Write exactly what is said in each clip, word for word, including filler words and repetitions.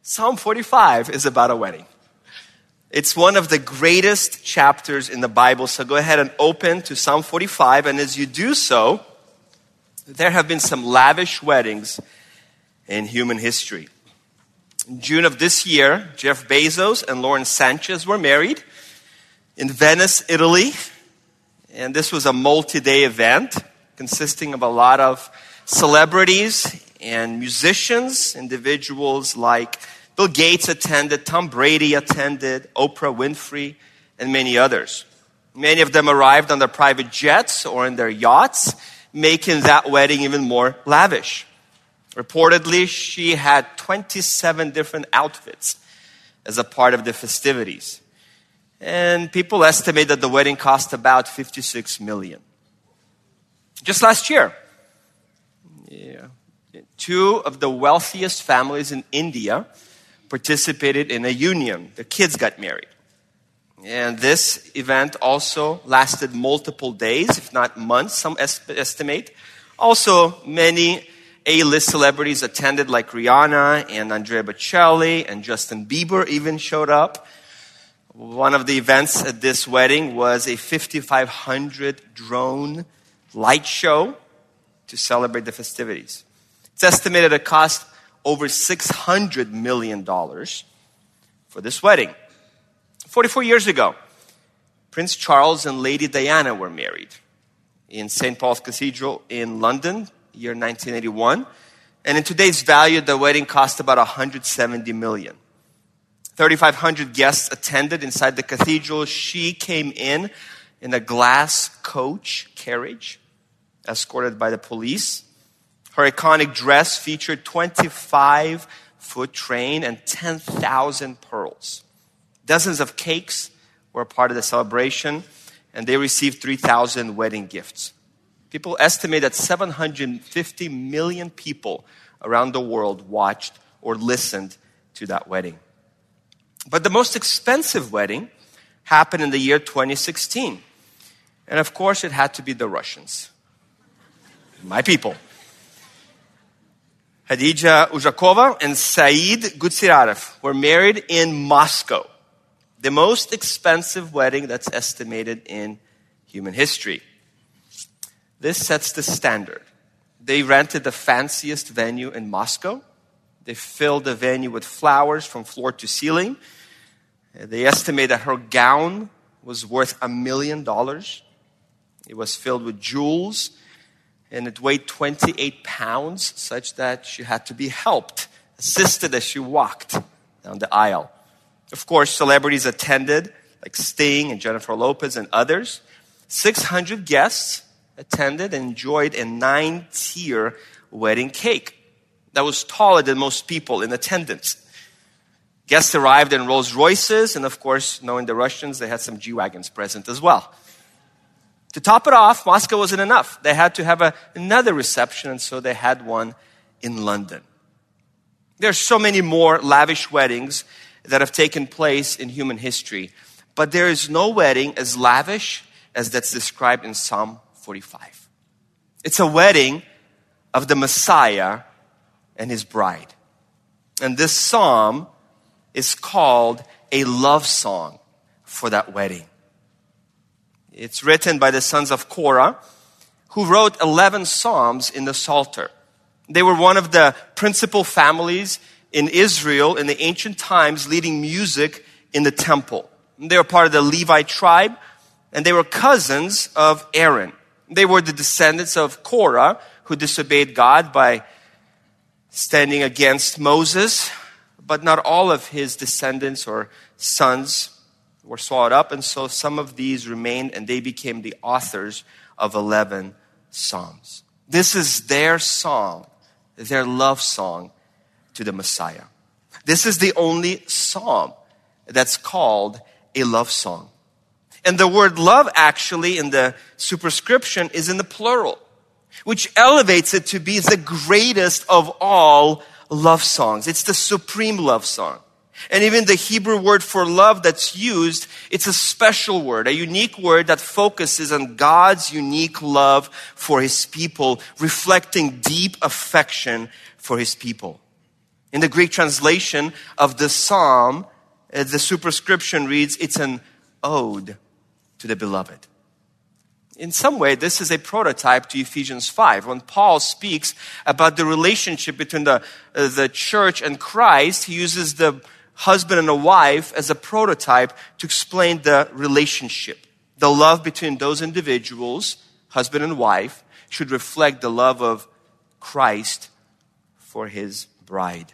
Psalm forty-five is about a wedding. It's one of the greatest chapters in the Bible, so go ahead and open to Psalm forty-five, and as you do so, there have been some lavish weddings in human history. In June of this year, Jeff Bezos and Lauren Sanchez were married in Venice, Italy, and this was a multi-day event consisting of a lot of celebrities and musicians. Individuals like Bill Gates attended, Tom Brady attended, Oprah Winfrey, and many others. Many of them arrived on their private jets or in their yachts, making that wedding even more lavish. Reportedly, she had twenty-seven different outfits as a part of the festivities. And people estimate that the wedding cost about fifty-six million dollars. Just last year, yeah, two of the wealthiest families in India participated in a union. The kids got married. And this event also lasted multiple days, if not months, some est- estimate. Also, many A-list celebrities attended, like Rihanna and Andrea Bocelli, and Justin Bieber even showed up. One of the events at this wedding was a fifty-five hundred drone light show to celebrate the festivities. It's estimated it cost over six hundred million dollars for this wedding. forty-four years ago, Prince Charles and Lady Diana were married in Saint Paul's Cathedral in London, year nineteen eighty-one. And in today's value, the wedding cost about one hundred seventy million dollars. thirty-five hundred guests attended inside the cathedral. She came in in a glass coach carriage, escorted by the police. Her iconic dress featured twenty-five foot train and ten thousand pearls. Dozens of cakes were part of the celebration, and they received three thousand wedding gifts. People estimate that seven hundred fifty million people around the world watched or listened to that wedding. But the most expensive wedding happened in the year twenty sixteen. And of course, it had to be the Russians. My people. Khadija Uzhakova and Said Gutsirarev were married in Moscow. The most expensive wedding that's estimated in human history. This sets the standard. They rented the fanciest venue in Moscow. They filled the venue with flowers from floor to ceiling. They estimate that her gown was worth a million dollars. It was filled with jewels, and it weighed twenty-eight pounds, such that she had to be helped, assisted as she walked down the aisle. Of course, celebrities attended, like Sting and Jennifer Lopez and others. six hundred guests attended and enjoyed a nine-tier wedding cake that was taller than most people in attendance. Guests arrived in Rolls Royces, and of course, knowing the Russians, they had some G-Wagons present as well. To top it off, Moscow wasn't enough. They had to have a, another reception, and so they had one in London. There are so many more lavish weddings that have taken place in human history, but there is no wedding as lavish as that's described in Psalm forty-five. It's a wedding of the Messiah and his bride. And this psalm is called a love song for that wedding. It's written by the sons of Korah, who wrote eleven psalms in the Psalter. They were one of the principal families in Israel in the ancient times, leading music in the temple. They were part of the Levite tribe, and they were cousins of Aaron. They were the descendants of Korah, who disobeyed God by standing against Moses, but not all of his descendants or sons were swallowed up, and so some of these remained, and they became the authors of eleven psalms. This is their song, their love song to the Messiah. This is the only psalm that's called a love song. And the word love actually in the superscription is in the plural, which elevates it to be the greatest of all love songs. It's the supreme love song. And even the Hebrew word for love that's used, it's a special word, a unique word that focuses on God's unique love for his people, reflecting deep affection for his people. In the Greek translation of the psalm, uh, the superscription reads, it's an ode to the beloved. In some way, this is a prototype to Ephesians five. When Paul speaks about the relationship between the, uh, the church and Christ, he uses the husband and a wife as a prototype to explain the relationship. The love between those individuals, husband and wife, should reflect the love of Christ for his bride.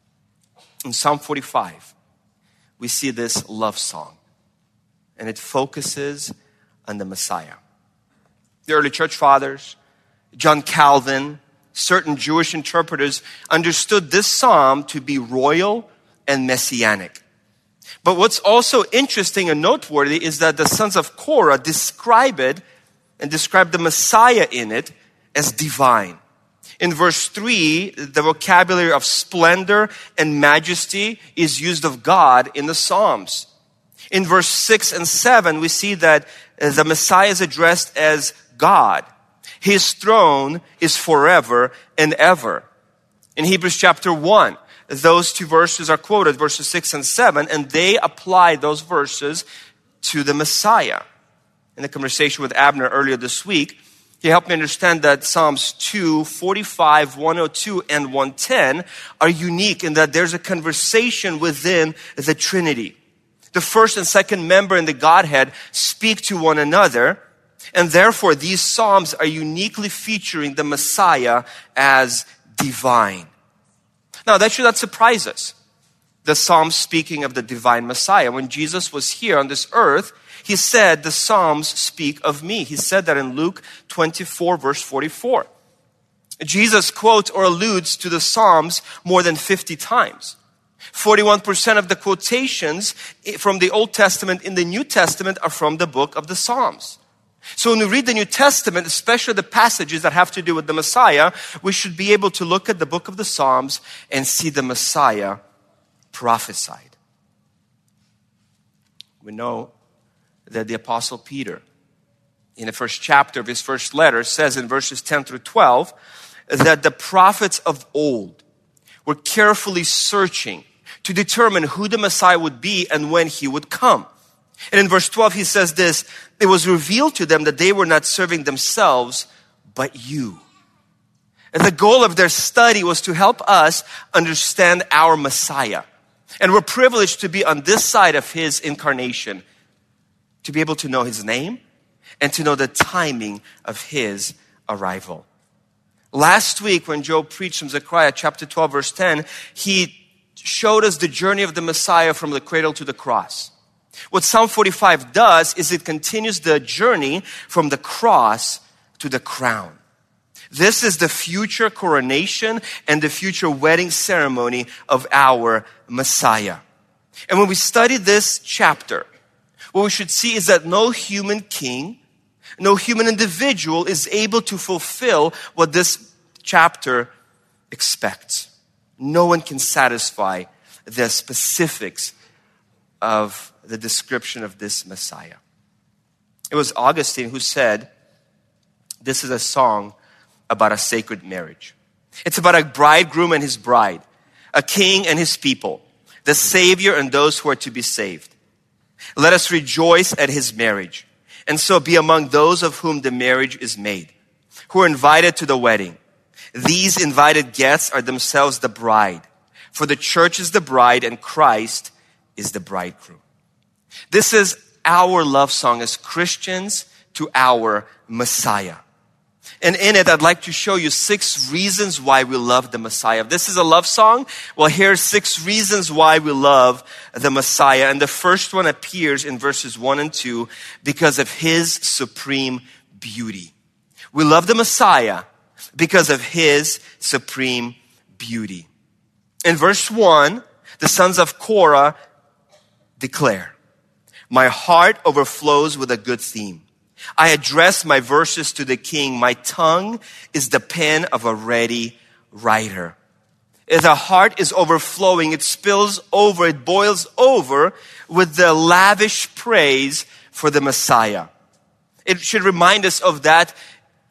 In Psalm forty-five, we see this love song, and it focuses on the Messiah. The early church fathers, John Calvin, certain Jewish interpreters understood this psalm to be royal and messianic. But what's also interesting and noteworthy is that the sons of Korah describe it and describe the Messiah in it as divine. In verse three, the vocabulary of splendor and majesty is used of God in the Psalms. In verse six and seven, we see that the Messiah is addressed as God. His throne is forever and ever. In Hebrews chapter one, those two verses are quoted, verses six and seven, and they apply those verses to the Messiah. In the conversation with Abner earlier this week, he helped me understand that Psalms two, forty-five, one oh two, and one ten are unique in that there's a conversation within the Trinity. The first and second member in the Godhead speak to one another, and therefore these Psalms are uniquely featuring the Messiah as divine. Now, that should not surprise us. The Psalms speaking of the divine Messiah. When Jesus was here on this earth, he said, the Psalms speak of me. He said that in Luke twenty-four, verse forty-four. Jesus quotes or alludes to the Psalms more than fifty times. forty-one percent of the quotations from the Old Testament in the New Testament are from the book of the Psalms. So when we read the New Testament, especially the passages that have to do with the Messiah, we should be able to look at the book of the Psalms and see the Messiah prophesied. We know that the Apostle Peter, in the first chapter of his first letter, says in verses ten through twelve, that the prophets of old were carefully searching to determine who the Messiah would be and when he would come. And in verse twelve, he says this, it was revealed to them that they were not serving themselves, but you. And the goal of their study was to help us understand our Messiah. And we're privileged to be on this side of his incarnation, to be able to know his name and to know the timing of his arrival. Last week when Joe preached from Zechariah chapter twelve, verse ten, he showed us the journey of the Messiah from the cradle to the cross. What Psalm forty-five does is it continues the journey from the cross to the crown. This is the future coronation and the future wedding ceremony of our Messiah. And when we study this chapter, what we should see is that no human king, no human individual is able to fulfill what this chapter expects. No one can satisfy the specifics of the description of this Messiah. It was Augustine who said, this is a song about a sacred marriage. It's about a bridegroom and his bride, a king and his people, the Savior and those who are to be saved. Let us rejoice at his marriage, and so be among those of whom the marriage is made, who are invited to the wedding. These invited guests are themselves the bride, for the church is the bride and Christ is the bridegroom. This is our love song as Christians to our Messiah. And in it, I'd like to show you six reasons why we love the Messiah. If this is a love song, well, here's six reasons why we love the Messiah. And the first one appears in verses one and two because of his supreme beauty. We love the Messiah because of his supreme beauty. In verse one, the sons of Korah declare, my heart overflows with a good theme. I address my verses to the king. My tongue is the pen of a ready writer. The heart is overflowing. It spills over. It boils over with the lavish praise for the Messiah. It should remind us of that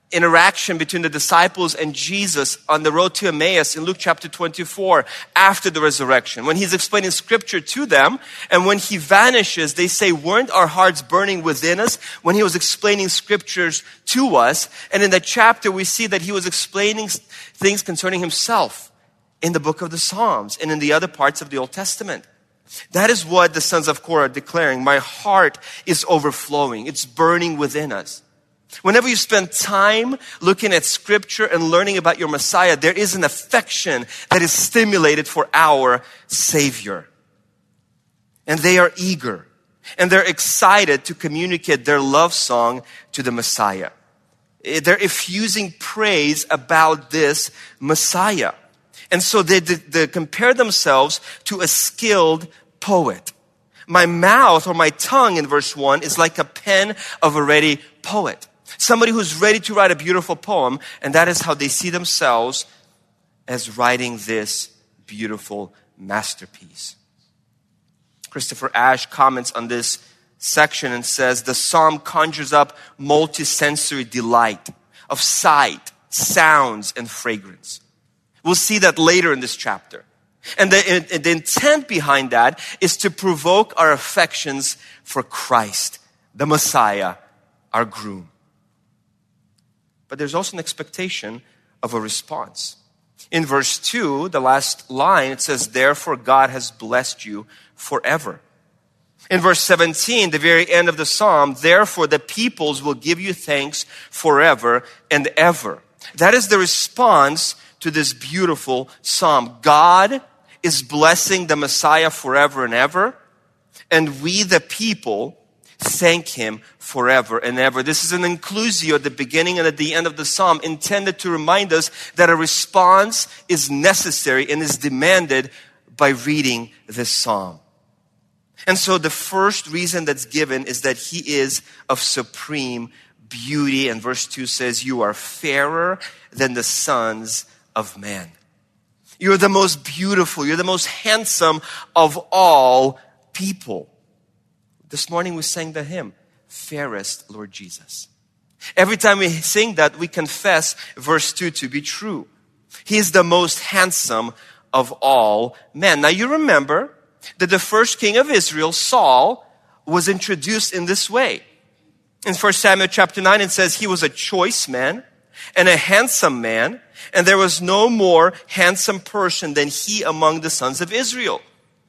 interaction between the disciples and Jesus on the road to Emmaus in Luke chapter twenty-four after the resurrection. When he's explaining scripture to them, and when he vanishes, they say, weren't our hearts burning within us when he was explaining scriptures to us? And in that chapter, we see that he was explaining things concerning himself in the book of the Psalms and in the other parts of the Old Testament. That is what the sons of Korah are declaring. My heart is overflowing. It's burning within us. Whenever you spend time looking at scripture and learning about your Messiah, there is an affection that is stimulated for our Savior. And they are eager and they're excited to communicate their love song to the Messiah. They're effusing praise about this Messiah. And so they, they, they compare themselves to a skilled poet. My mouth or my tongue in verse one is like a pen of a ready poet. Somebody who's ready to write a beautiful poem, and that is how they see themselves as writing this beautiful masterpiece. Christopher Ash comments on this section and says, the psalm conjures up multisensory delight of sight, sounds, and fragrance. We'll see that later in this chapter. And the, the intent behind that is to provoke our affections for Christ, the Messiah, our groom. But there's also an expectation of a response. In verse two, the last line, it says, therefore God has blessed you forever. In verse seventeen, the very end of the psalm, therefore the peoples will give you thanks forever and ever. That is the response to this beautiful psalm. God is blessing the Messiah forever and ever, and we the people thank him forever and ever. This is an inclusio at the beginning and at the end of the psalm, intended to remind us that a response is necessary and is demanded by reading this psalm. And so the first reason that's given is that he is of supreme beauty. And verse two says, you are fairer than the sons of man. You're the most beautiful, you're the most handsome of all people. This morning we sang the hymn, Fairest Lord Jesus. Every time we sing that, we confess verse two to be true. He is the most handsome of all men. Now you remember that the first king of Israel, Saul, was introduced in this way. In First Samuel chapter nine, it says he was a choice man and a handsome man, and there was no more handsome person than he among the sons of Israel.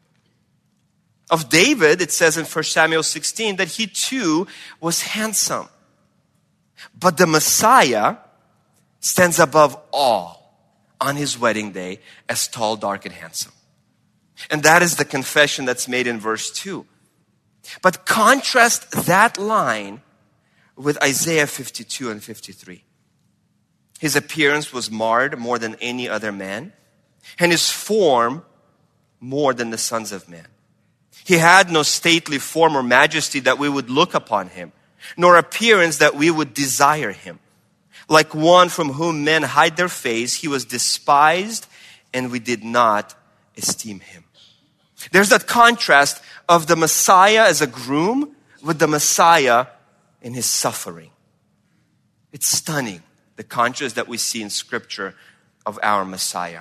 Of David, it says in First Samuel sixteen that he too was handsome. But the Messiah stands above all on his wedding day as tall, dark, and handsome. And that is the confession that's made in verse two. But contrast that line with Isaiah fifty-two and fifty-three. His appearance was marred more than any other man, and his form more than the sons of men. He had no stately form or majesty that we would look upon him, nor appearance that we would desire him. Like one from whom men hide their face, he was despised, and we did not esteem him. There's that contrast of the Messiah as a groom with the Messiah in his suffering. It's stunning, the contrast that we see in Scripture of our Messiah.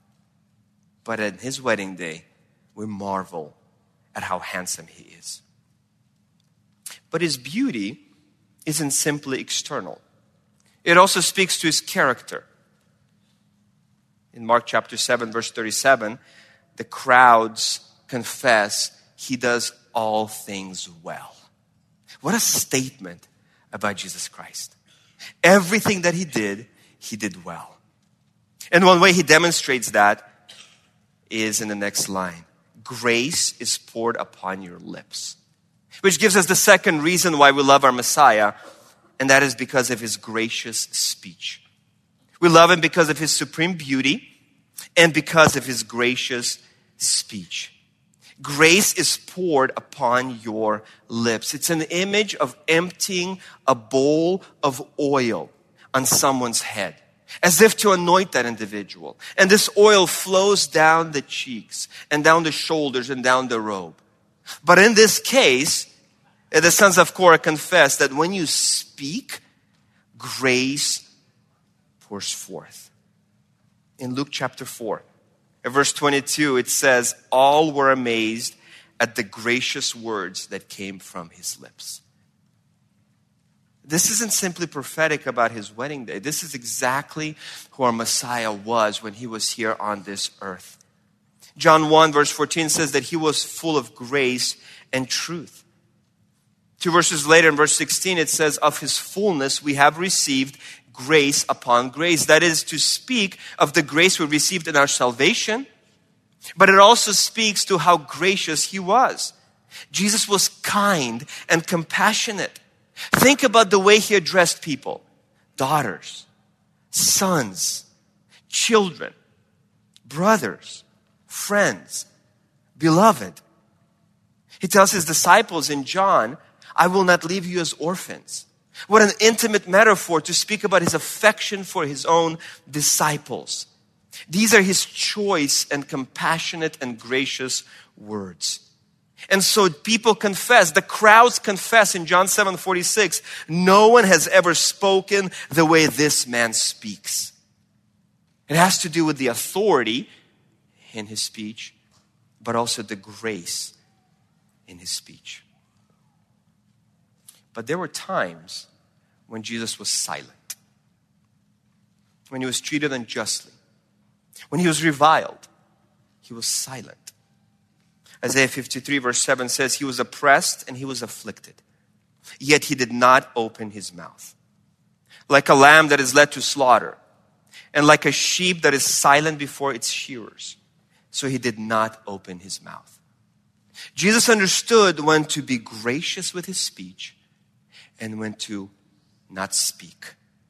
But at his wedding day, we marvel at how handsome he is. But his beauty isn't simply external. It also speaks to his character. In Mark chapter seven, verse thirty-seven, the crowds confess he does all things well. What a statement about Jesus Christ. Everything that he did, he did well. And one way he demonstrates that is in the next line. Grace is poured upon your lips. Which gives us the second reason why we love our Messiah, and that is because of his gracious speech. We love him because of his supreme beauty and because of his gracious speech. Grace is poured upon your lips. It's an image of emptying a bowl of oil on someone's head, as if to anoint that individual. And this oil flows down the cheeks and down the shoulders and down the robe. But in this case, the sons of Korah confess that when you speak, grace pours forth. In Luke chapter four, in verse twenty-two, it says, all were amazed at the gracious words that came from his lips. This isn't simply prophetic about his wedding day. This is exactly who our Messiah was when he was here on this earth. John one verse fourteen says that he was full of grace and truth. Two verses later in verse sixteen it says, of his fullness we have received grace upon grace. That is to speak of the grace we received in our salvation, but it also speaks to how gracious he was. Jesus was kind and compassionate. Think about the way he addressed people. Daughters, sons, children, brothers, friends, beloved. He tells his disciples in John, I will not leave you as orphans. What an intimate metaphor to speak about his affection for his own disciples. These are his choice and compassionate and gracious words. And so people confess, the crowds confess in John seven forty-six, no one has ever spoken the way this man speaks. It has to do with the authority in his speech, but also the grace in his speech. But there were times when Jesus was silent, when he was treated unjustly, when he was reviled, he was silent. Isaiah fifty-three verse seven says, he was oppressed and he was afflicted, yet he did not open his mouth. Like a lamb that is led to slaughter, and like a sheep that is silent before its shearers, so he did not open his mouth. Jesus understood when to be gracious with his speech and when to not speak.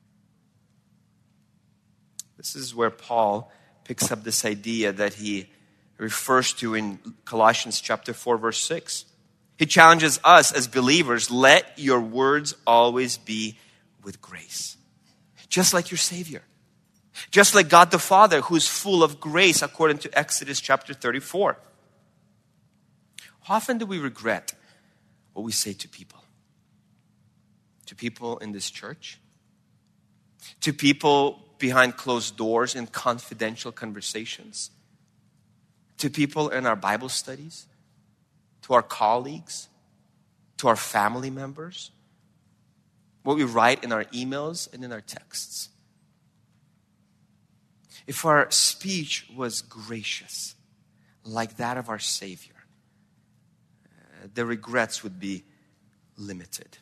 This is where Paul picks up this idea that he refers to in Colossians chapter four verse six. He challenges us as believers, let your words always be with grace. Just like your Savior. Just like God the Father, who's full of grace according to Exodus chapter thirty-four. How often do we regret what we say to people? To people in this church? To people behind closed doors in confidential conversations? To people in our Bible studies? To our colleagues? To our family members? What we write in our emails and in our texts? If our speech was gracious, like that of our Savior, uh, the regrets would be limited.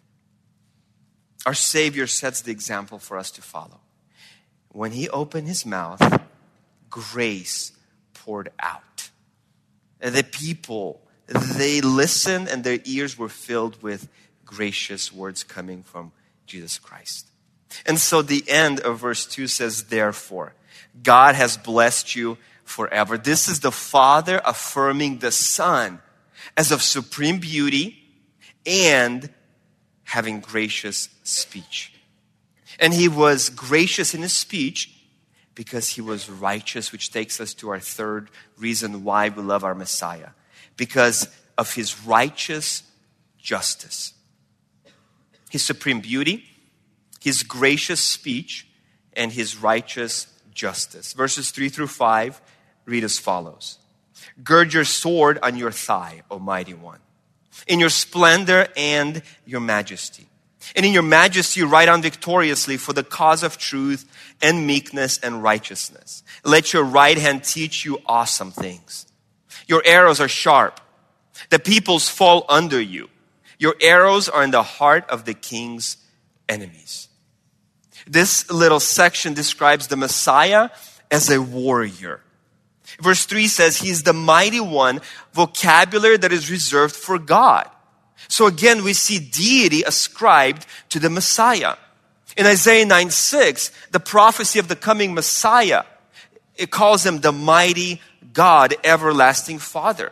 Our Savior sets the example for us to follow. When he opened his mouth, grace poured out. And the people, they listened and their ears were filled with gracious words coming from Jesus Christ. And so the end of verse two says, therefore, God has blessed you forever. This is the Father affirming the Son as of supreme beauty and having gracious speech. And he was gracious in his speech because he was righteous, which takes us to our third reason why we love our Messiah. Because of his righteous justice. His supreme beauty, his gracious speech, and his righteous justice. Verses three through five read as follows. Gird your sword on your thigh, O mighty one, in your splendor and your majesty. And in your majesty ride on victoriously for the cause of truth and meekness and righteousness. Let your right hand teach you awesome things. Your arrows are sharp. The peoples fall under you. Your arrows are in the heart of the king's enemies. This little section describes the Messiah as a warrior. Verse three says he's the mighty one, vocabulary that is reserved for God. So again, we see deity ascribed to the Messiah. In Isaiah nine six, the prophecy of the coming Messiah, it calls him the mighty God, everlasting Father.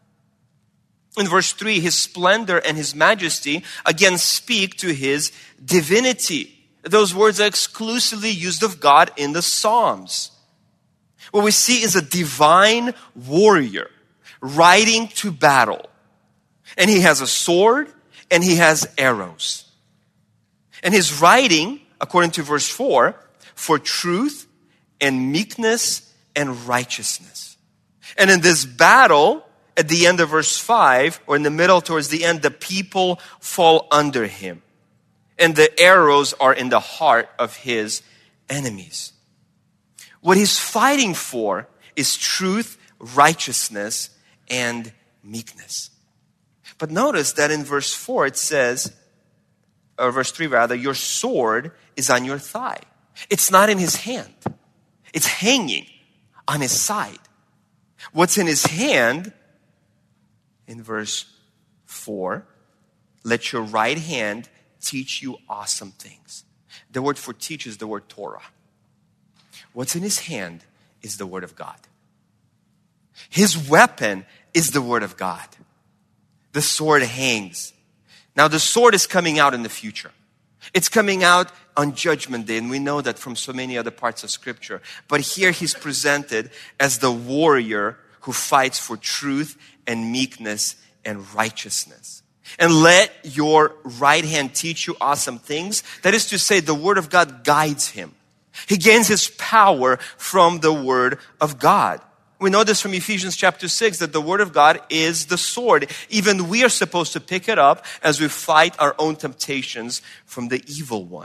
In verse three, his splendor and his majesty again speak to his divinity. Those words are exclusively used of God in the Psalms. What we see is a divine warrior riding to battle. And he has a sword and he has arrows. And his riding, according to verse four, for truth and meekness and righteousness. And in this battle, at the end of verse five, or in the middle towards the end, the people fall under him. And the arrows are in the heart of his enemies. What he's fighting for is truth, righteousness, and meekness. But notice that in verse four it says, or verse three rather, your sword is on your thigh. It's not in his hand. It's hanging on his side. What's in his hand, in verse four, let your right hand teach you awesome things. The word for teach is the word Torah. What's in his hand is the word of God. His weapon is the word of God. The sword hangs. Now the sword is coming out in the future. It's coming out on Judgment Day, and we know that from so many other parts of Scripture. But here he's presented as the warrior who fights for truth and meekness and righteousness. And let your right hand teach you awesome things. That is to say, the word of God guides him. He gains his power from the word of God. We know this from Ephesians chapter six, that the word of God is the sword. Even we are supposed to pick it up as we fight our own temptations from the evil one.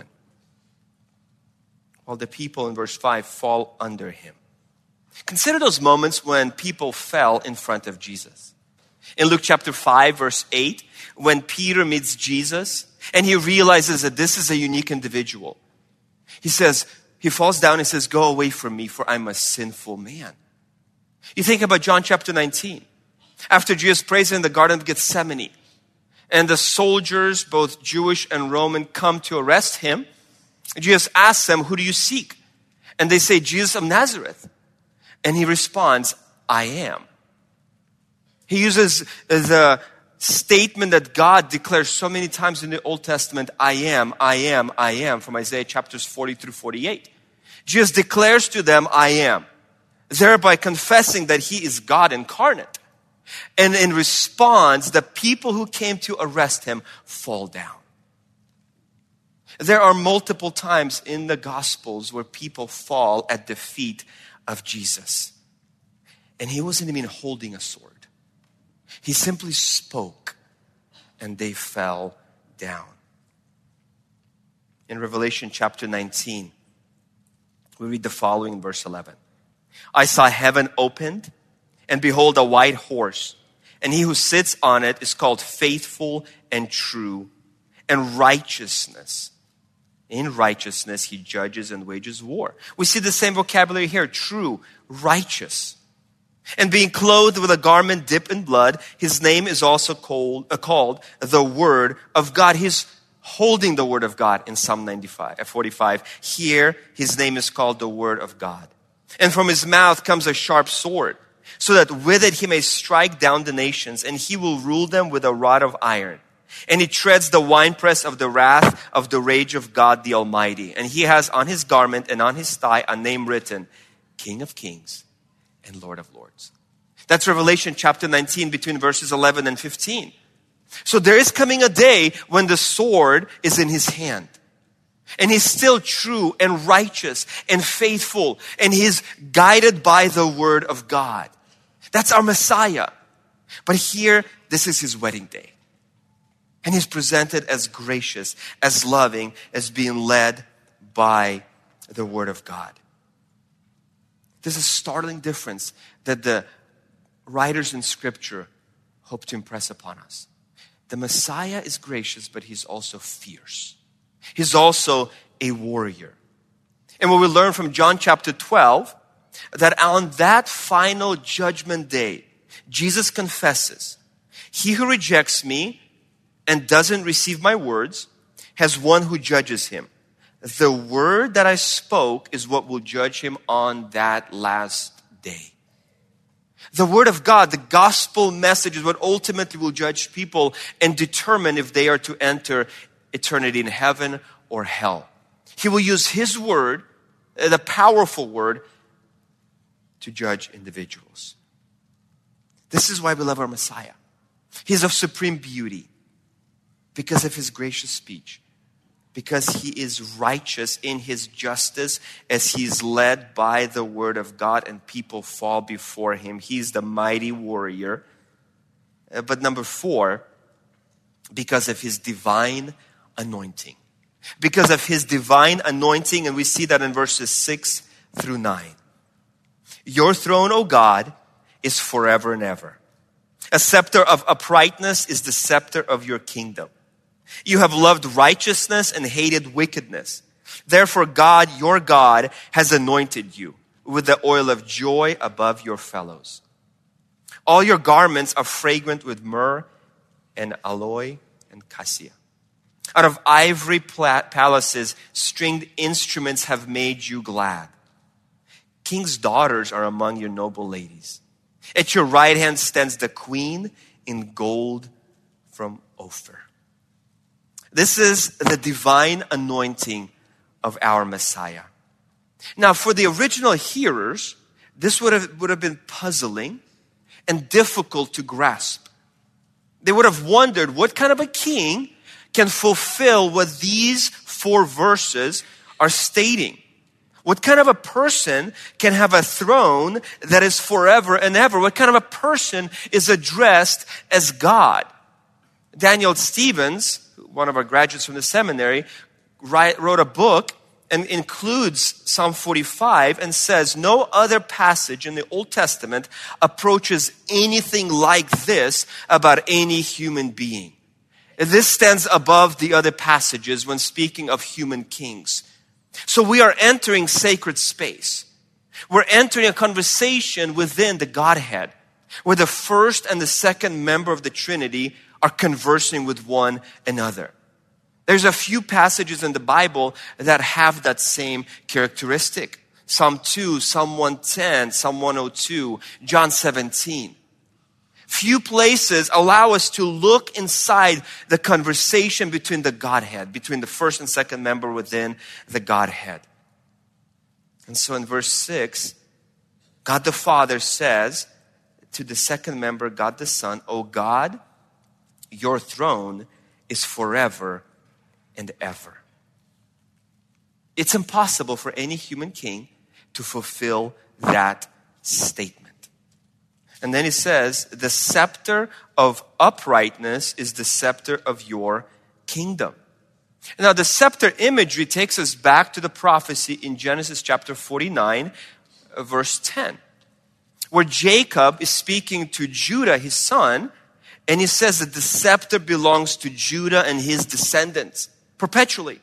While the people in verse five fall under him. Consider those moments when people fell in front of Jesus. In Luke chapter five, verse eight, when Peter meets Jesus and he realizes that this is a unique individual. He says, he falls down and says, go away from me, for I'm a sinful man. You think about John chapter nineteen. After Jesus prays in the Garden of Gethsemane, and the soldiers, both Jewish and Roman, come to arrest him, Jesus asks them, who do you seek? And they say, Jesus of Nazareth. And he responds, I am. He uses the statement that God declares so many times in the Old Testament, I am, I am, I am, from Isaiah chapters forty through forty-eight. Jesus declares to them, I am, thereby confessing that he is God incarnate. And in response, the people who came to arrest him fall down. There are multiple times in the Gospels where people fall at the feet of Jesus. And he wasn't even holding a sword. He simply spoke and they fell down. In Revelation chapter nineteen, we read the following in verse eleven. I saw heaven opened, and behold a white horse, and he who sits on it is called Faithful and True, and righteousness. In righteousness he judges and wages war. We see the same vocabulary here, true, righteous. And being clothed with a garment dipped in blood, his name is also called, uh, called the Word of God. He's holding the Word of God in Psalm ninety-five, forty-five. Here, his name is called the Word of God. And from his mouth comes a sharp sword, so that with it he may strike down the nations, and he will rule them with a rod of iron. And he treads the winepress of the wrath of the rage of God the Almighty. And he has on his garment and on his thigh a name written, King of Kings and Lord of Lords. That's Revelation chapter nineteen, between verses eleven and fifteen. So there is coming a day when the sword is in his hand. And he's still true and righteous and faithful. And he's guided by the word of God. That's our Messiah. But here, this is his wedding day. And he's presented as gracious, as loving, as being led by the word of God. There's a startling difference that the writers in Scripture hope to impress upon us. The Messiah is gracious, but he's also fierce. He's also a warrior. And what we learn from John chapter twelve, that on that final judgment day, Jesus confesses, he who rejects me and doesn't receive my words has one who judges him. The word that I spoke is what will judge him on that last day. The word of God, the gospel message, is what ultimately will judge people and determine if they are to enter eternity in heaven or hell. He will use his word, the powerful word, to judge individuals. This is why we love our Messiah. He's of supreme beauty because of his gracious speech, because he is righteous in his justice as he's led by the word of God and people fall before him. He's the mighty warrior. Uh, But number four, because of his divine anointing. Because of his divine anointing, and we see that in verses six through nine. Your throne, O God, is forever and ever. A scepter of uprightness is the scepter of your kingdom. You have loved righteousness and hated wickedness. Therefore, God, your God, has anointed you with the oil of joy above your fellows. All your garments are fragrant with myrrh and aloe and cassia. Out of ivory palaces, stringed instruments have made you glad. King's daughters are among your noble ladies. At your right hand stands the queen in gold from Ophir. This is the divine anointing of our Messiah. Now, for the original hearers, this would have, would have been puzzling and difficult to grasp. They would have wondered what kind of a king can fulfill what these four verses are stating. What kind of a person can have a throne that is forever and ever? What kind of a person is addressed as God? Daniel Stevens, one of our graduates from the seminary, wrote a book and includes Psalm forty-five and says, no other passage in the Old Testament approaches anything like this about any human being. This stands above the other passages when speaking of human kings. So we are entering sacred space. We're entering a conversation within the Godhead, where the first and the second member of the Trinity are conversing with one another. There's a few passages in the Bible that have that same characteristic. Psalm two, Psalm one ten, Psalm one oh two, John seventeen. Few places allow us to look inside the conversation between the Godhead, between the first and second member within the Godhead. And so in verse six, God the Father says to the second member, God the Son, O God, your throne is forever and ever. It's impossible for any human king to fulfill that statement. And then he says, the scepter of uprightness is the scepter of your kingdom. Now the scepter imagery takes us back to the prophecy in Genesis chapter forty-nine, verse ten, where Jacob is speaking to Judah, his son, and he says that the scepter belongs to Judah and his descendants perpetually.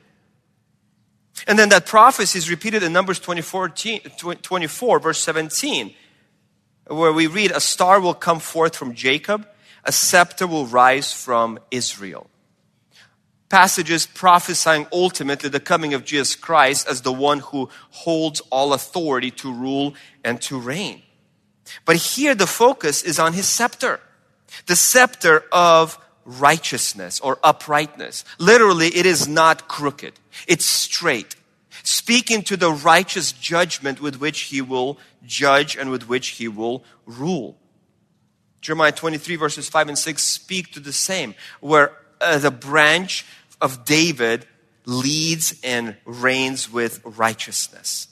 And then that prophecy is repeated in Numbers twenty-four, twenty-four verse seventeen, where we read, a star will come forth from Jacob, a scepter will rise from Israel. Passages prophesying ultimately the coming of Jesus Christ as the one who holds all authority to rule and to reign. But here the focus is on his scepter, the scepter of righteousness or uprightness. Literally, it is not crooked. It's straight, speaking to the righteous judgment with which he will judge and with which he will rule. Jeremiah twenty-three verses five and six speak to the same, where uh, the branch of David leads and reigns with righteousness.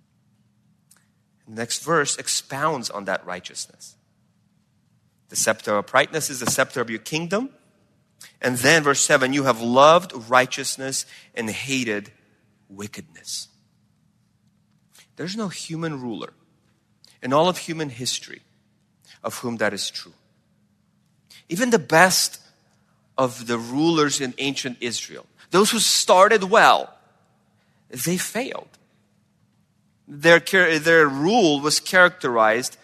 The next verse expounds on that righteousness. The scepter of uprightness is the scepter of your kingdom. And then verse seven, you have loved righteousness and hated wickedness. There's no human ruler in all of human history of whom that is true. Even the best of the rulers in ancient Israel, those who started well, they failed. Their, their rule was characterized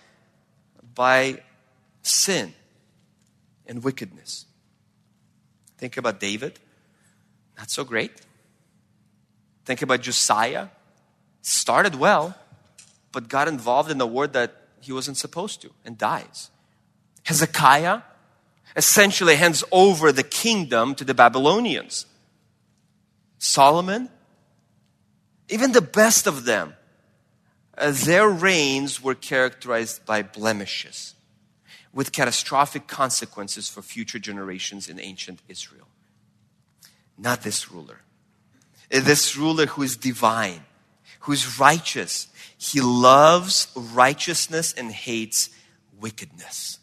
by sin and wickedness. Think about David, not so great. Think about Josiah, started well, but got involved in a war that he wasn't supposed to and dies. Hezekiah essentially hands over the kingdom to the Babylonians. Solomon, even the best of them, uh, their reigns were characterized by blemishes, with catastrophic consequences for future generations in ancient Israel. Not this ruler. this ruler who is divine, who is righteous. He loves righteousness and hates wickedness.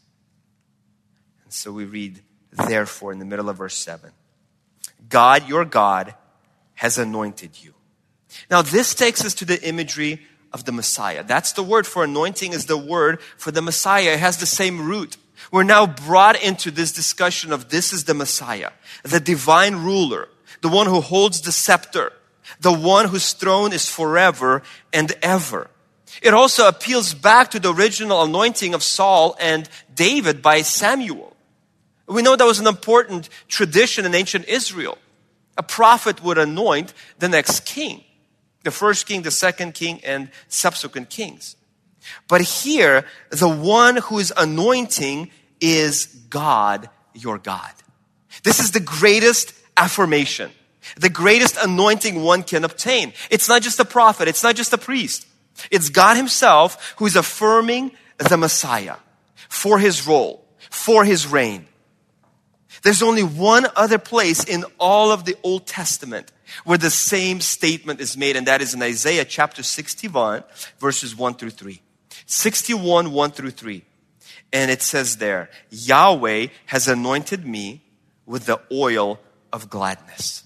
And so we read, therefore, in the middle of verse seven, God, your God, has anointed you. Now this takes us to the imagery of the Messiah. That's the word for anointing, is the word for the Messiah. It has the same root. We're now brought into this discussion of this is the Messiah, the divine ruler, the one who holds the scepter, the one whose throne is forever and ever. It also appeals back to the original anointing of Saul and David by Samuel. We know that was an important tradition in ancient Israel. A prophet would anoint the next king, the first king, the second king, and subsequent kings. But here, the one who is anointing is God, your God. This is the greatest affirmation, the greatest anointing one can obtain. It's not just a prophet, it's not just a priest. It's God himself who is affirming the Messiah for his role, for his reign. There's only one other place in all of the Old Testament where the same statement is made, and that is in Isaiah chapter sixty-one, verses one through three. sixty-one, one through three. And it says there, Yahweh has anointed me with the oil of gladness.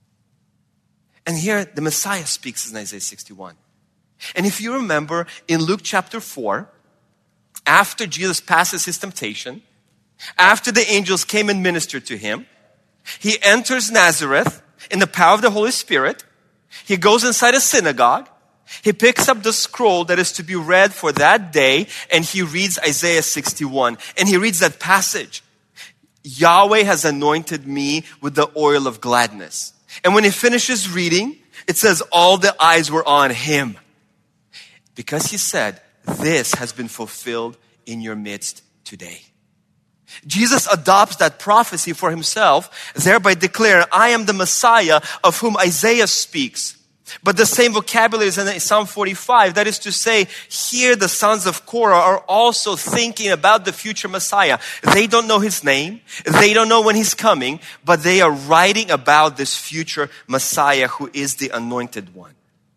And here the Messiah speaks in Isaiah sixty-one. And if you remember in Luke chapter four, after Jesus passes his temptation, after the angels came and ministered to him, he enters Nazareth in the power of the Holy Spirit. He goes inside a synagogue. He picks up the scroll that is to be read for that day, and he reads Isaiah sixty-one. And he reads that passage. Yahweh has anointed me with the oil of gladness. And when he finishes reading, it says all the eyes were on him. Because he said, this has been fulfilled in your midst today. Jesus adopts that prophecy for himself, thereby declaring, I am the Messiah of whom Isaiah speaks. But the same vocabulary is in Psalm forty-five. That is to say, here the sons of Korah are also thinking about the future Messiah. They don't know his name. They don't know when he's coming, but they are writing about this future Messiah who is the anointed one.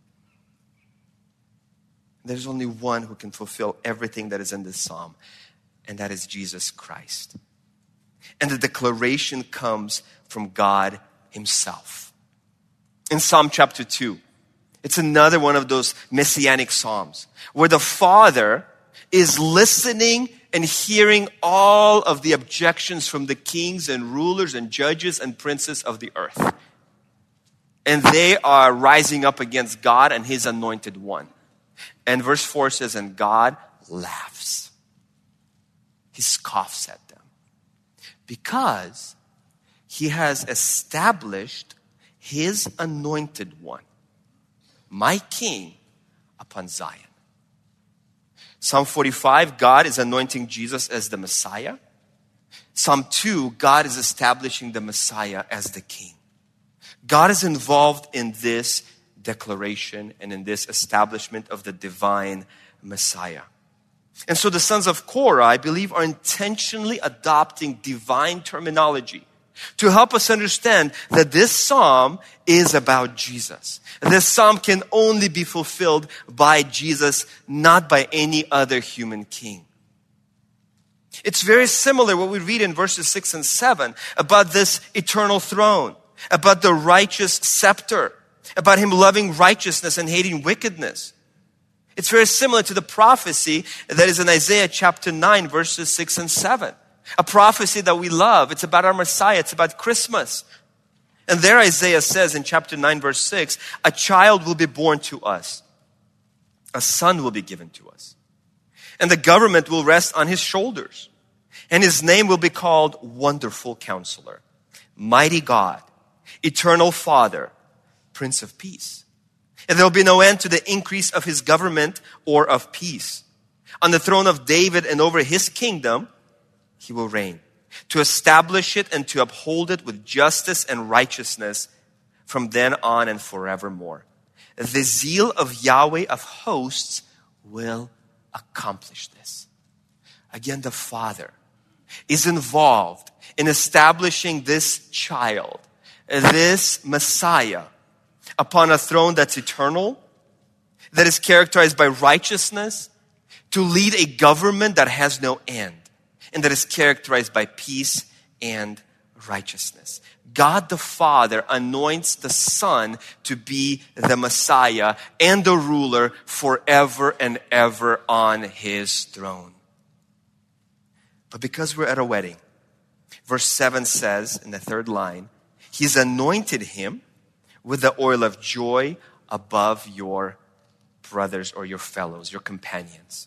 There's only one who can fulfill everything that is in this psalm, and that is Jesus Christ. And the declaration comes from God himself. In Psalm chapter two, it's another one of those messianic psalms where the Father is listening and hearing all of the objections from the kings and rulers and judges and princes of the earth. And they are rising up against God and his anointed one. And verse four says, and God laughs. He scoffs at them because he has established his anointed one, my king, upon Zion. Psalm forty-five, God is anointing Jesus as the Messiah. Psalm two, God is establishing the Messiah as the king. God is involved in this declaration and in this establishment of the divine Messiah. And so the sons of Korah, I believe, are intentionally adopting divine terminology to help us understand that this psalm is about Jesus. This psalm can only be fulfilled by Jesus, not by any other human king. It's very similar what we read in verses six and seven about this eternal throne, about the righteous scepter, about him loving righteousness and hating wickedness. It's very similar to the prophecy that is in Isaiah chapter nine, verses six and seven. A prophecy that we love. It's about our Messiah. It's about Christmas. And there Isaiah says in chapter nine, verse six, a child will be born to us. A son will be given to us. And the government will rest on his shoulders. And his name will be called Wonderful Counselor, Mighty God, Eternal Father, Prince of Peace. And there will be no end to the increase of his government or of peace. On the throne of David and over his kingdom, he will reign, to establish it and to uphold it with justice and righteousness from then on and forevermore. The zeal of Yahweh of hosts will accomplish this. Again, the Father is involved in establishing this child, this Messiah, upon a throne that's eternal, that is characterized by righteousness, to lead a government that has no end, and that is characterized by peace and righteousness. God the Father anoints the Son to be the Messiah and the ruler forever and ever on his throne. But because we're at a wedding, verse seven says in the third line, he's anointed him with the oil of joy above your brothers or your fellows, your companions.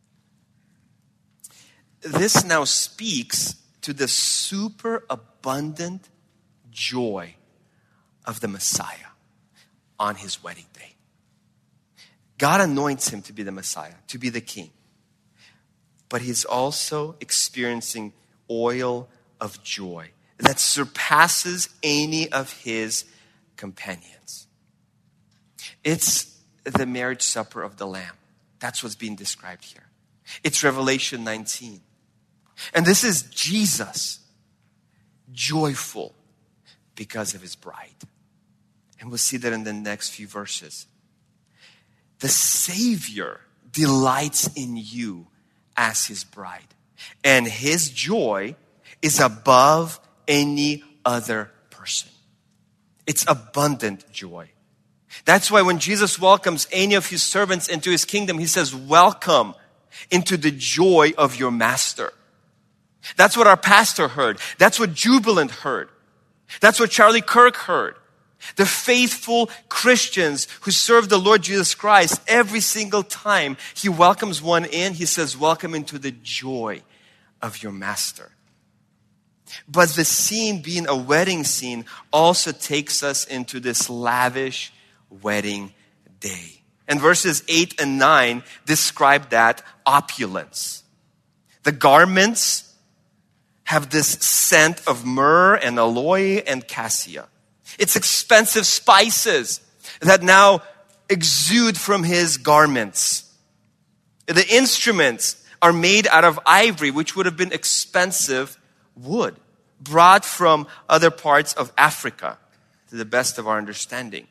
This now speaks to the super abundant joy of the Messiah on his wedding day. God anoints him to be the Messiah, to be the king. But he's also experiencing oil of joy that surpasses any of his companions. It's the marriage supper of the Lamb. That's what's being described here. It's Revelation nineteen. And this is Jesus, joyful because of his bride. And we'll see that in the next few verses. The Savior delights in you as his bride. And his joy is above any other person. It's abundant joy. That's why when Jesus welcomes any of his servants into his kingdom, he says, welcome into the joy of your master. That's what our pastor heard. That's what Jubilant heard. That's what Charlie Kirk heard. The faithful Christians who serve the Lord Jesus Christ, every single time he welcomes one in, he says, welcome into the joy of your master. But the scene being a wedding scene also takes us into this lavish wedding day. And verses eight and nine describe that opulence. The garments have this scent of myrrh and aloe and cassia. It's expensive spices that now exude from his garments. The instruments are made out of ivory, which would have been expensive wood, brought from other parts of Africa, to the best of our understanding.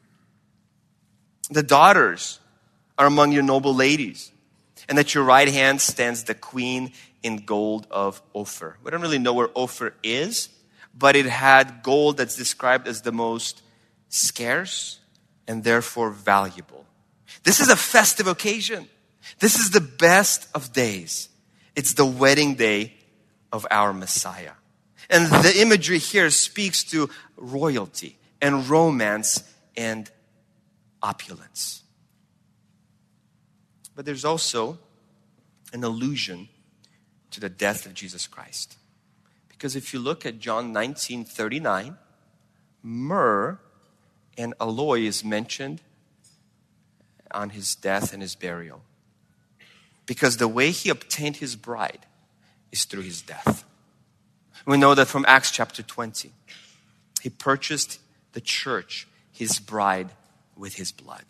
The daughters are among your noble ladies, and at your right hand stands the queen in gold of Ophir. We don't really know where Ophir is, but it had gold that's described as the most scarce and therefore valuable. This is a festive occasion. This is the best of days. It's the wedding day of our Messiah. And the imagery here speaks to royalty and romance and opulence. But there's also an allusion to the death of Jesus Christ. Because if you look at John nineteen thirty-nine, myrrh and aloe is mentioned on his death and his burial. Because the way he obtained his bride is through his death. We know that from Acts chapter twenty. He purchased the church, his bride, with his blood.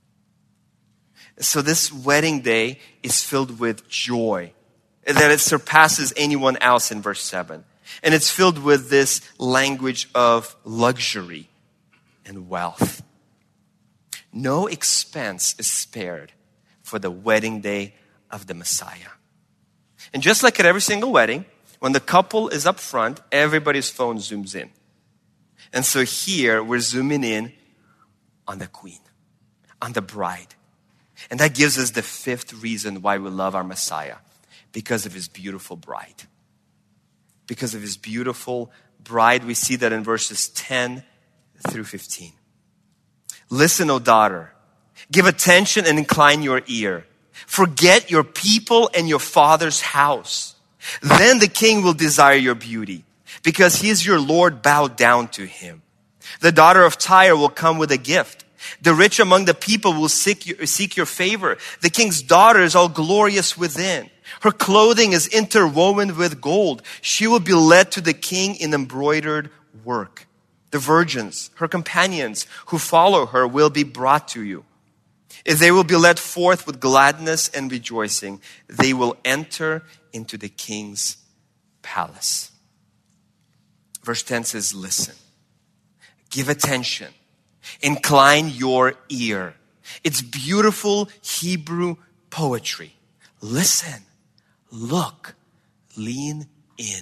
So this wedding day is filled with joy, that it surpasses anyone else in verse seven. And it's filled with this language of luxury and wealth. No expense is spared for the wedding day of the Messiah. And just like at every single wedding, when the couple is up front, everybody's phone zooms in. And so here we're zooming in on the queen, on the bride. And that gives us the fifth reason why we love our Messiah. Because of his beautiful bride. Because of his beautiful bride. We see that in verses ten through fifteen. Listen, O daughter. Give attention and incline your ear. Forget your people and your father's house. Then the king will desire your beauty. Because he is your Lord, bow down to him. The daughter of Tyre will come with a gift. The rich among the people will seek your, seek your favor. The king's daughter is all glorious within. Her clothing is interwoven with gold. She will be led to the king in embroidered work. The virgins, her companions who follow her, will be brought to you. If they will be led forth with gladness and rejoicing, they will enter into the king's palace. Verse ten says, listen, give attention, Incline your ear. It's beautiful Hebrew poetry. Listen, look, lean in.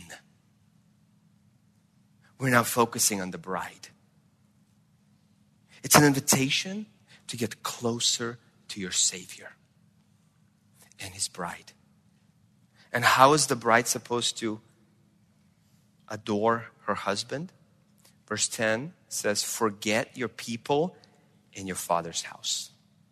We're now focusing on the bride. It's an invitation to get closer to your Savior and his bride. And how is the bride supposed to adore her husband? Verse ten says, forget your people in your father's house.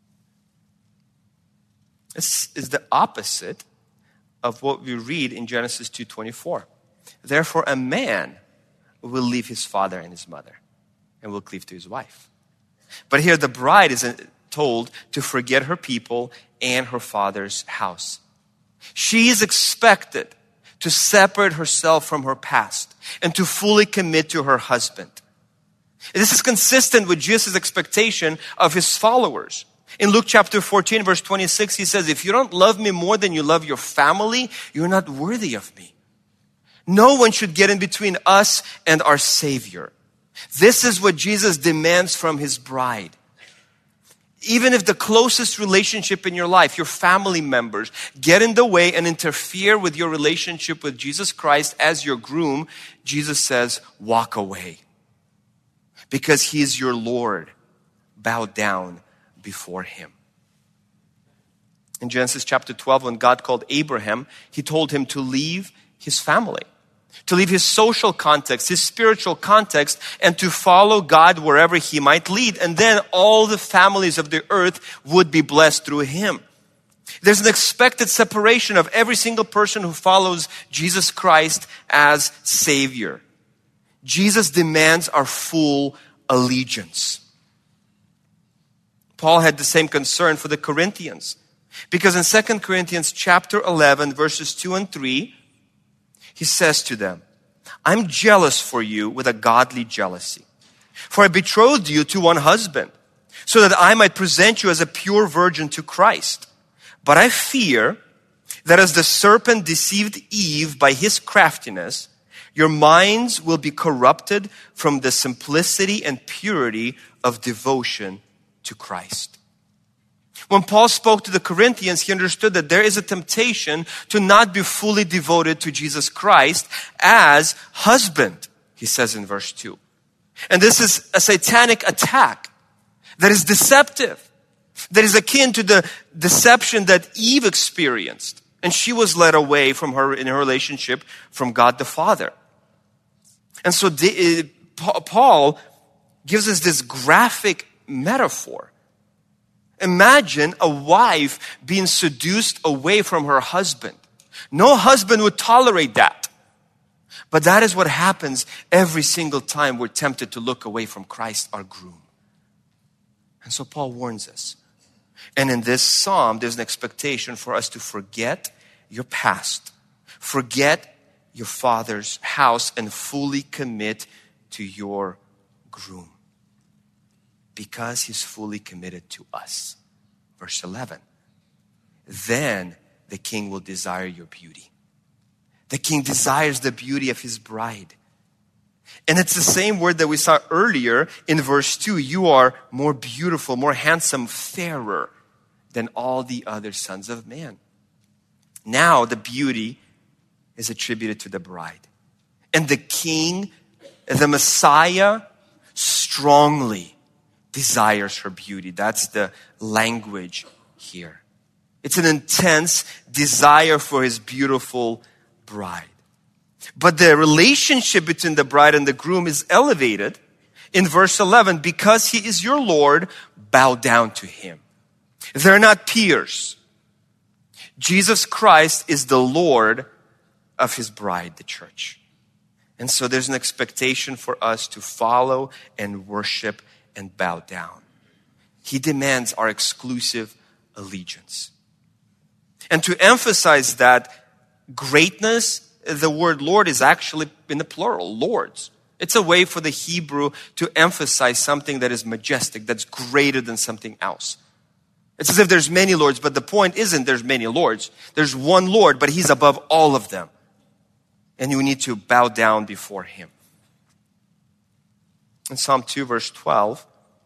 This is the opposite of what we read in Genesis two twenty-four. Therefore, a man will leave his father and his mother and will cleave to his wife. But here the bride is told to forget her people and her father's house. She is expected to separate herself from her past and to fully commit to her husband. This is consistent with Jesus' expectation of his followers. In Luke chapter fourteen, verse twenty-six, he says, if you don't love me more than you love your family, you're not worthy of me. No one should get in between us and our Savior. This is what Jesus demands from his bride. Even if the closest relationship in your life, your family members, get in the way and interfere with your relationship with Jesus Christ as your groom, Jesus says, walk away. Because he is your Lord. Bow down before him. In Genesis chapter twelve, when God called Abraham, he told him to leave his family, to leave his social context, his spiritual context, and to follow God wherever he might lead. And then all the families of the earth would be blessed through him. There's an expected separation of every single person who follows Jesus Christ as Savior. Jesus demands our full allegiance. Paul had the same concern for the Corinthians. Because in Second Corinthians chapter eleven, verses two and three, he says to them, I'm jealous for you with a godly jealousy. For I betrothed you to one husband, so that I might present you as a pure virgin to Christ. But I fear that as the serpent deceived Eve by his craftiness, your minds will be corrupted from the simplicity and purity of devotion to Christ. When Paul spoke to the Corinthians, he understood that there is a temptation to not be fully devoted to Jesus Christ as husband, he says in verse two. And this is a satanic attack that is deceptive, that is akin to the deception that Eve experienced. And she was led away from her in her relationship from God the Father. And so the, uh, Paul gives us this graphic metaphor. Imagine a wife being seduced away from her husband. No husband would tolerate that. But that is what happens every single time we're tempted to look away from Christ, our groom. And so Paul warns us. And in this psalm, there's an expectation for us to forget your past. Forget your father's house and fully commit to your groom. Because he's fully committed to us. Verse eleven. Then the king will desire your beauty. The king desires the beauty of his bride. And it's the same word that we saw earlier in verse two. You are more beautiful, more handsome, fairer than all the other sons of man. Now the beauty is attributed to the bride. And the king, the Messiah, strongly desires her beauty. That's the language here. It's an intense desire for his beautiful bride. But the relationship between the bride and the groom is elevated in verse eleven. Because he is your Lord, bow down to him. They're not peers. Jesus Christ is the Lord of his bride, the church. And so there's an expectation for us to follow and worship and bow down. He demands our exclusive allegiance. And to emphasize that greatness, the word Lord is actually in the plural, lords. It's a way for the Hebrew to emphasize something that is majestic, that's greater than something else. It's as if there's many lords, but the point isn't there's many lords. There's one Lord, but he's above all of them. And you need to bow down before him. In Psalm two, verse twelve,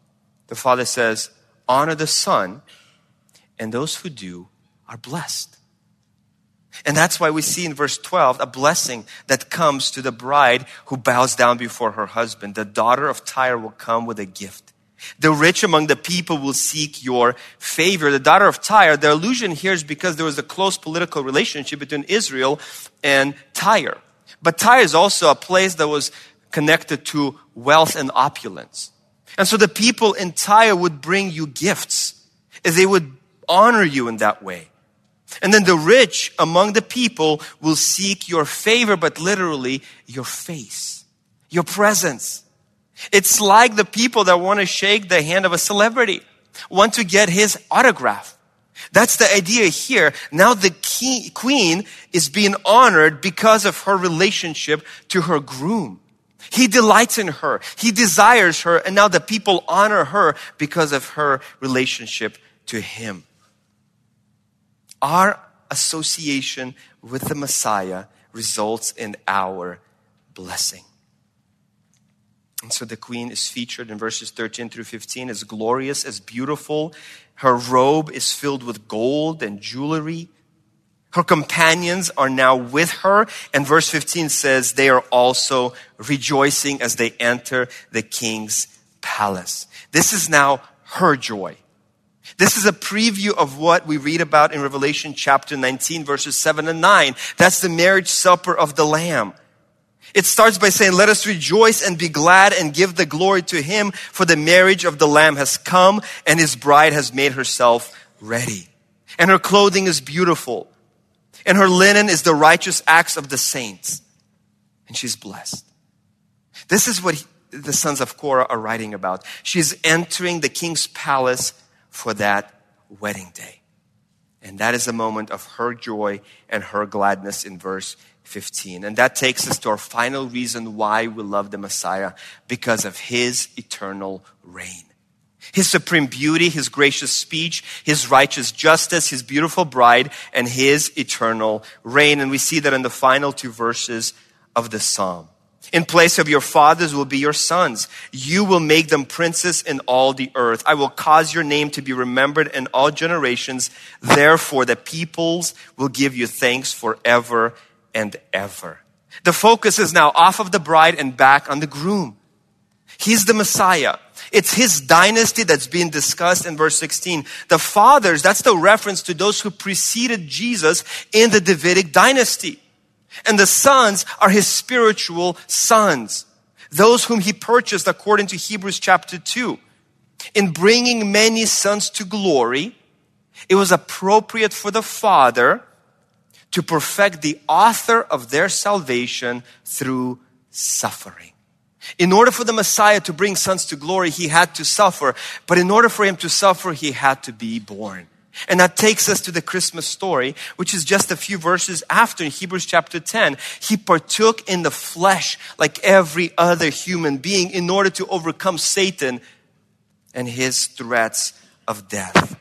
the Father says, honor the Son, and those who do are blessed. And that's why we see in verse twelve a blessing that comes to the bride who bows down before her husband. The daughter of Tyre will come with a gift. The rich among the people will seek your favor. The daughter of Tyre, the allusion here is because there was a close political relationship between Israel and Tyre. But Tyre is also a place that was connected to wealth and opulence. And so the people in Tyre would bring you gifts, as they would honor you in that way. And then the rich among the people will seek your favor, but literally your face, your presence. It's like the people that want to shake the hand of a celebrity, want to get his autograph. That's the idea here. Now the key, queen is being honored because of her relationship to her groom. He delights in her. He desires her. And now the people honor her because of her relationship to him. Our association with the Messiah results in our blessing. And so the queen is featured in verses thirteen through fifteen as glorious, as beautiful. Her robe is filled with gold and jewelry. Her companions are now with her. And verse fifteen says they are also rejoicing as they enter the king's palace. This is now her joy. This is a preview of what we read about in Revelation chapter nineteen, verses seven and nine. That's the marriage supper of the Lamb. It starts by saying, let us rejoice and be glad and give the glory to him, for the marriage of the Lamb has come and his bride has made herself ready. And her clothing is beautiful, and her linen is the righteous acts of the saints. And she's blessed. This is what he, the sons of Korah are writing about. She's entering the king's palace for that wedding day. And that is a moment of her joy and her gladness in verse fifteen. And that takes us to our final reason why we love the Messiah, because of his eternal reign. His supreme beauty, his gracious speech, his righteous justice, his beautiful bride, and his eternal reign. And we see that in the final two verses of the psalm. In place of your fathers will be your sons. You will make them princes in all the earth. I will cause your name to be remembered in all generations. Therefore, the peoples will give you thanks forever and ever. The focus is now off of the bride and back on the groom. He's the Messiah. It's his dynasty that's being discussed in verse sixteen. The fathers, that's the reference to those who preceded Jesus in the Davidic dynasty. And the sons are his spiritual sons, those whom he purchased according to Hebrews chapter two. In bringing many sons to glory, it was appropriate for the Father to perfect the author of their salvation through suffering. In order for the Messiah to bring sons to glory, he had to suffer. But in order for him to suffer, he had to be born. And that takes us to the Christmas story, which is just a few verses after in Hebrews chapter ten. He partook in the flesh like every other human being in order to overcome Satan and his threats of death.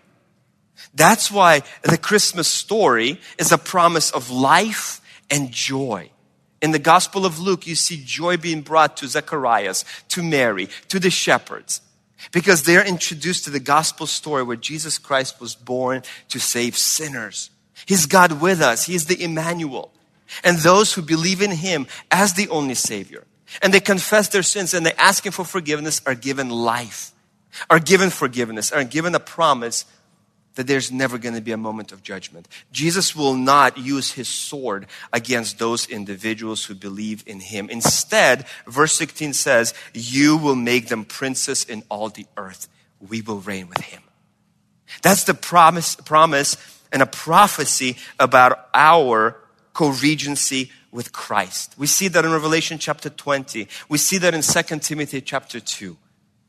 That's why the Christmas story is a promise of life and joy. In the Gospel of Luke, you see joy being brought to Zacharias, to Mary, to the shepherds. Because they're introduced to the gospel story where Jesus Christ was born to save sinners. He's God with us. He's the Emmanuel. And those who believe in him as the only Savior, and they confess their sins and they ask him for forgiveness, are given life, are given forgiveness, are given a promise that there's never going to be a moment of judgment. Jesus will not use his sword against those individuals who believe in him. Instead, verse sixteen says, you will make them princes in all the earth. We will reign with him. That's the promise, promise and a prophecy about our co-regency with Christ. We see that in Revelation chapter twenty. We see that in Second Timothy chapter two.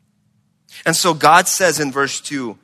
And so God says in verse two,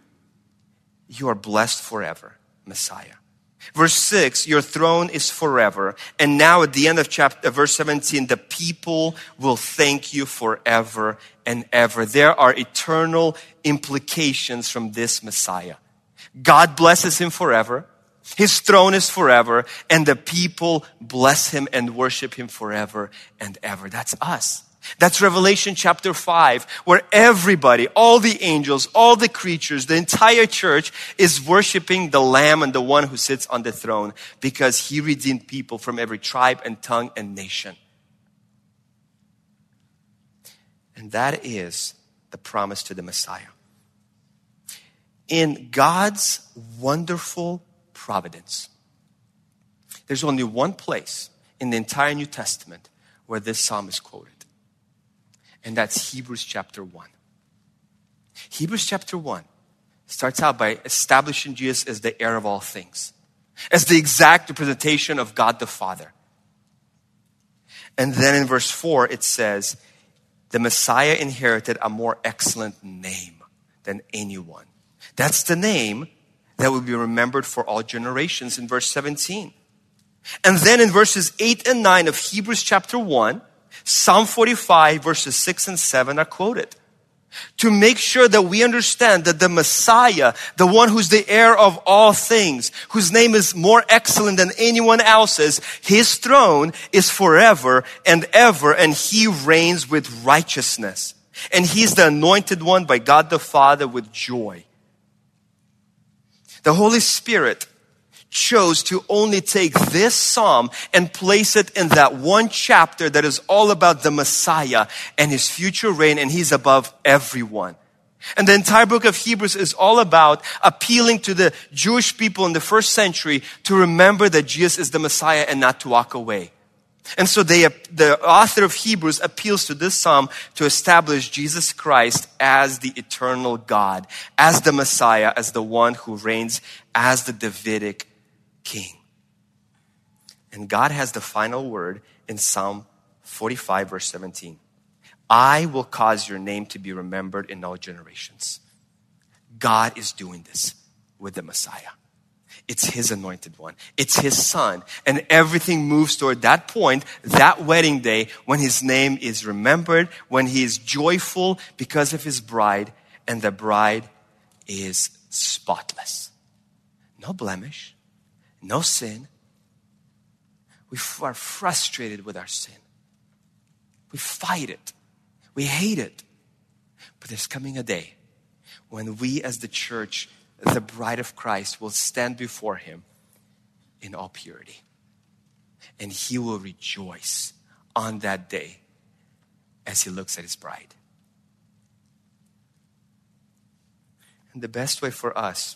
you are blessed forever, Messiah. Verse six, your throne is forever. And now at the end of chapter, verse seventeen, the people will thank you forever and ever. There are eternal implications from this Messiah. God blesses him forever. His throne is forever, and the people bless him and worship him forever and ever. That's us. That's Revelation chapter five, where everybody, all the angels, all the creatures, the entire church is worshiping the Lamb and the one who sits on the throne, because he redeemed people from every tribe and tongue and nation. And that is the promise to the Messiah. In God's wonderful providence, there's only one place in the entire New Testament where this psalm is quoted. And that's Hebrews chapter one. Hebrews chapter one starts out by establishing Jesus as the heir of all things, as the exact representation of God the Father. And then in verse four it says, the Messiah inherited a more excellent name than anyone. That's the name that will be remembered for all generations in verse seventeen. And then in verses eight and nine of Hebrews chapter one, Psalm forty-five verses six and seven are quoted to make sure that we understand that the Messiah, the one who's the heir of all things, whose name is more excellent than anyone else's, his throne is forever and ever, and he reigns with righteousness. And he's the anointed one by God the Father with joy. The Holy Spirit chose to only take this psalm and place it in that one chapter that is all about the Messiah and his future reign, and he's above everyone. And the entire book of Hebrews is all about appealing to the Jewish people in the first century to remember that Jesus is the Messiah and not to walk away. And so they, the author of Hebrews appeals to this psalm to establish Jesus Christ as the eternal God, as the Messiah, as the one who reigns as the Davidic King. And God has the final word in Psalm forty-five verse seventeen. I will cause your name to be remembered in all generations. God is doing this with the Messiah. It's his anointed one. It's his son. And everything moves toward that point, that wedding day, when his name is remembered, when he is joyful because of his bride, and the bride is spotless. No blemish, no sin. We are frustrated with our sin. We fight it. We hate it. But there's coming a day when we as the church, the bride of Christ, will stand before him in all purity. And he will rejoice on that day as he looks at his bride. And the best way for us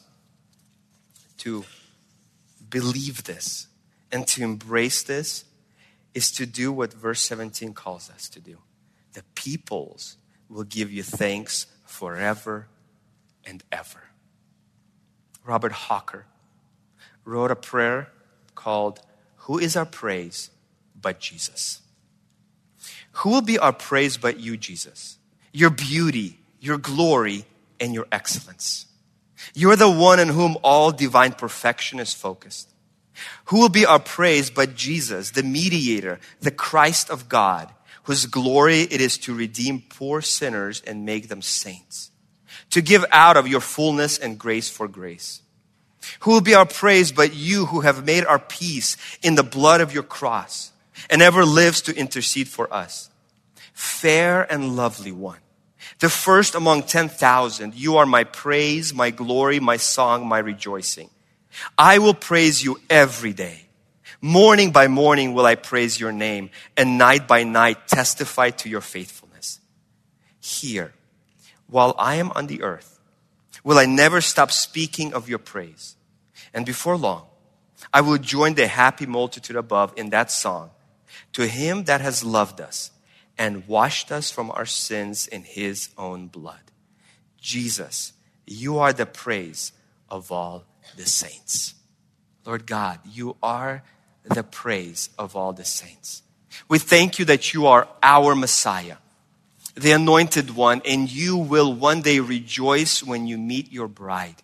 to believe this and to embrace this is to do what verse seventeen calls us to do. The peoples will give you thanks forever and ever. Robert Hawker wrote a prayer called, Who is our praise but Jesus? Who will be our praise but you, Jesus? Your beauty, your glory, and your excellence. You are the one in whom all divine perfection is focused. Who will be our praise but Jesus, the mediator, the Christ of God, whose glory it is to redeem poor sinners and make them saints, to give out of your fullness and grace for grace. Who will be our praise but you, who have made our peace in the blood of your cross and ever lives to intercede for us? Fair and lovely one, the first among ten thousand, you are my praise, my glory, my song, my rejoicing. I will praise you every day. Morning by morning will I praise your name, and night by night testify to your faithfulness. Here, while I am on the earth, will I never stop speaking of your praise. And before long, I will join the happy multitude above in that song. To him that has loved us and washed us from our sins in his own blood. Jesus, you are the praise of all the saints. Lord God, you are the praise of all the saints. We thank you that you are our Messiah, the anointed one, and you will one day rejoice when you meet your bride.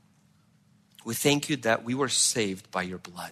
We thank you that we were saved by your blood.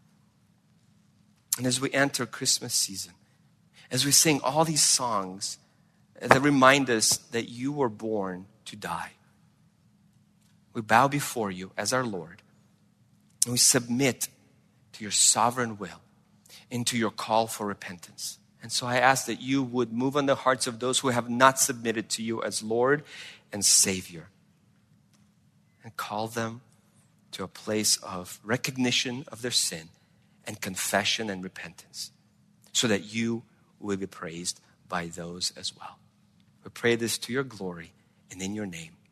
And as we enter Christmas season, as we sing all these songs that remind us that you were born to die, we bow before you as our Lord, And we submit to your sovereign will and to your call for repentance. And so I ask that you would move on the hearts of those who have not submitted to you as Lord and Savior, and call them to a place of recognition of their sin and confession and repentance, so that you will be praised by those as well. We pray this to your glory and in your name.